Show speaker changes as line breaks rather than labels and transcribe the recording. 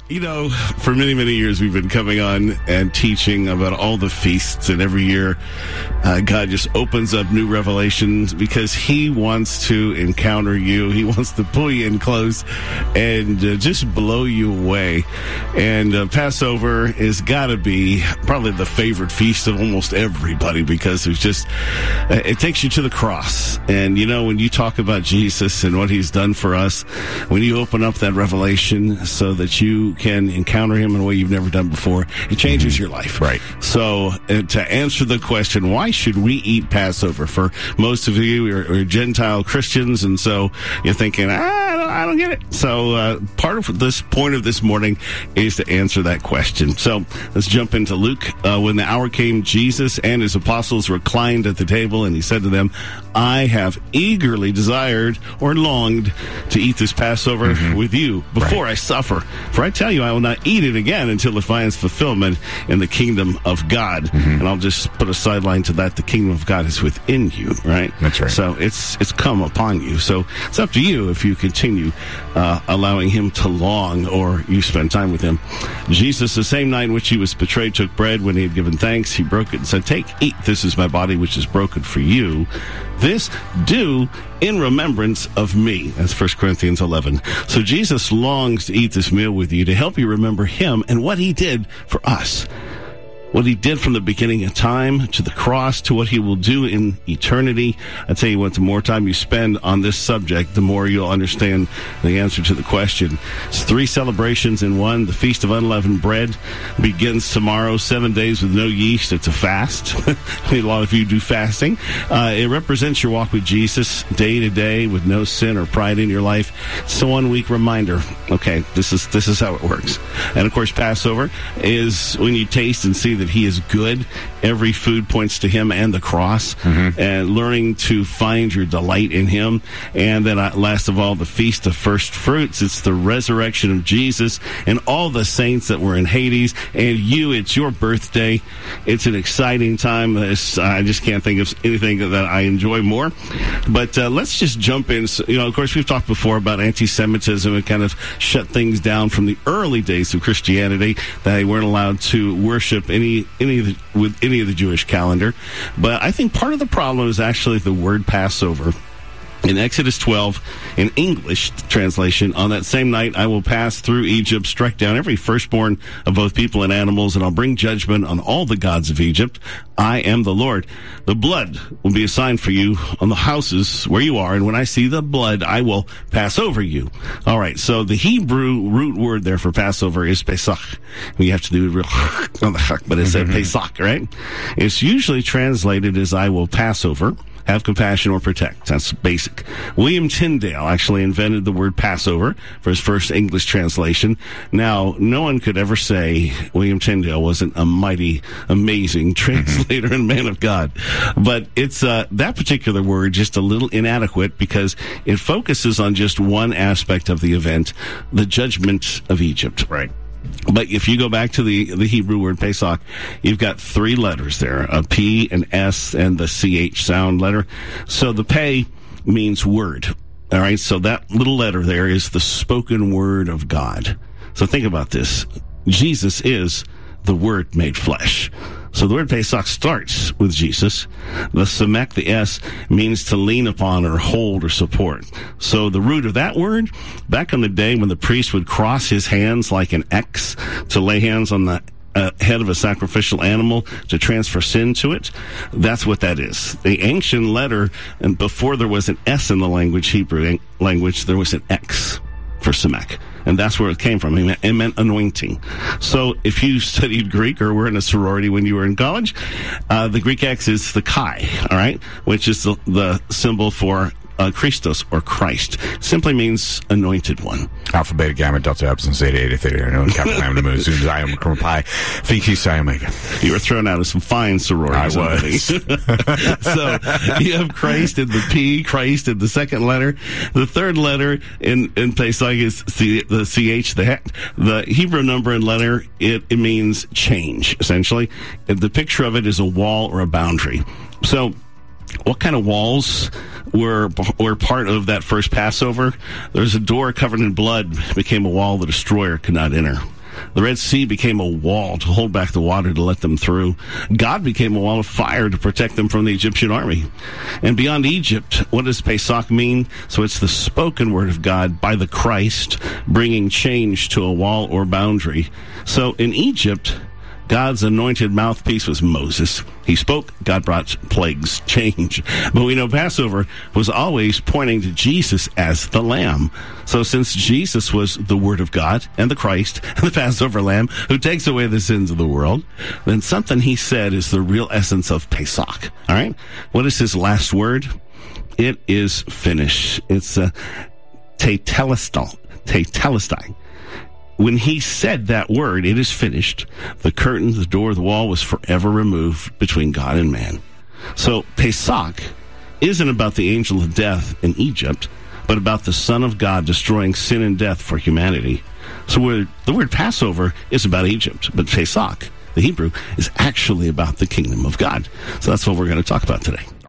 You know, for many, many years, we've been coming on and teaching about all the feasts, and every year, God just opens up new revelations because He wants to encounter you. He wants to pull you in close and just blow you away. And Passover has got to be probably the favorite feast of almost everybody because it's just, it takes you to the cross. And, you know, when you talk about Jesus and what He's done for us, when you open up that revelation so that you can encounter Him in a way you've never done before, it changes your life.
Right.
So to answer the question, why should we eat Passover? For most of you are Gentile Christians, and so you're thinking, I don't get it. So part of this point of this morning is to answer that question. So let's jump into Luke. When the hour came, Jesus and His apostles reclined at the table, and He said to them, I have eagerly desired or longed to eat this Passover with you before I suffer. For I tell you, I will not eat it again until it finds fulfillment in the kingdom of God. And I'll just put a sideline to that. The kingdom of God is within you, right?
That's right.
So it's come upon you. So it's up to you if you continue allowing Him to long or you spend time with Him. Jesus, the same night in which He was betrayed, took bread. When He had given thanks, He broke it and said, take, eat. This is my body, which is broken for you. This do in remembrance of me. That's 1 Corinthians 11. So Jesus longs to eat this meal with you to help you remember Him and what He did for us. What He did from the beginning of time to the cross to what He will do in eternity. I tell you what, the more time you spend on this subject, the more you'll understand the answer to the question. It's 3 celebrations in one. The Feast of Unleavened Bread begins tomorrow, 7 days with no yeast. It's a fast. I mean, a lot of you do fasting. It represents your walk with Jesus day to day with no sin or pride in your life. It's a 1 week reminder. Okay, this is how it works. And of course, Passover is when you taste and see that He is good. Every food points to Him and the cross, and learning to find your delight in Him. And then last of all, the Feast of First Fruits. It's the resurrection of Jesus and all the saints that were in Hades, and it's your birthday. It's an exciting time. I just can't think of anything that I enjoy more. But let's just jump in. So, of course, we've talked before about anti-Semitism and kind of shut things down from the early days of Christianity, that they weren't allowed to worship with any of the Jewish calendar. But I think part of the problem is actually the word Passover. In Exodus 12, in English translation, on that same night I will pass through Egypt, strike down every firstborn of both people and animals, and I'll bring judgment on all the gods of Egypt. I am the Lord. The blood will be a sign for you on the houses where you are, and when I see the blood, I will pass over you. All right, so the Hebrew root word there for Passover is Pesach. We have to do it real on the hak, but it's Pesach, right? It's usually translated as I will pass over, have compassion, or protect. That's basic. William Tyndale actually invented the word Passover for his first English translation. Now, no one could ever say William Tyndale wasn't a mighty, amazing translator and man of God. But it's that particular word just a little inadequate because it focuses on just one aspect of the event, the judgment of Egypt.
Right.
But if you go back to the Hebrew word Pesach, you've got 3 letters there, a P, an S, and the CH sound letter. So the Pei means word. All right, so that little letter there is the spoken word of God. So think about this. Jesus is the Word made flesh. So the word Pesach starts with Jesus. The Samek, the S, means to lean upon or hold or support. So the root of that word, back in the day when the priest would cross his hands like an X to lay hands on the head of a sacrificial animal to transfer sin to it, that's what that is. The ancient letter, and before there was an S in the Hebrew language, there was an X for Samek. And that's where it came from. It meant anointing. So if you studied Greek or were in a sorority when you were in college, the Greek X is the Chi, all right, which is the symbol for Christos, or Christ. Simply means anointed one.
Alpha, beta, gamma, delta, epsilon, zeta, eta, theta, no, kappa, lambda, mu, zu, xi, omicron, pi, phi, xi, omega.
You were thrown out of some fine sororities.
I was.
So you have Christ in the P, Christ in the second letter. The third letter in Pesach is the CH, the Hebrew number and letter. It means change, essentially. The picture of it is a wall or a boundary. So what kind of walls were part of that first Passover? There's a door covered in blood, became a wall the destroyer could not enter. The Red Sea became a wall to hold back the water to let them through. God became a wall of fire to protect them from the Egyptian army. And beyond Egypt, what does Pesach mean? So it's the spoken word of God by the Christ, bringing change to a wall or boundary. So in Egypt, God's anointed mouthpiece was Moses. He spoke, God brought plagues, change. But we know Passover was always pointing to Jesus as the Lamb. So since Jesus was the Word of God and the Christ and the Passover Lamb who takes away the sins of the world, then something he said is the real essence of Pesach. All right? What is his last word? It is finished. It's tetelestai. When he said that word, it is finished, the curtain, the door, the wall was forever removed between God and man. So Pesach isn't about the angel of death in Egypt, but about the Son of God destroying sin and death for humanity. So the word Passover is about Egypt, but Pesach, the Hebrew, is actually about the kingdom of God. So that's what we're going to talk about today.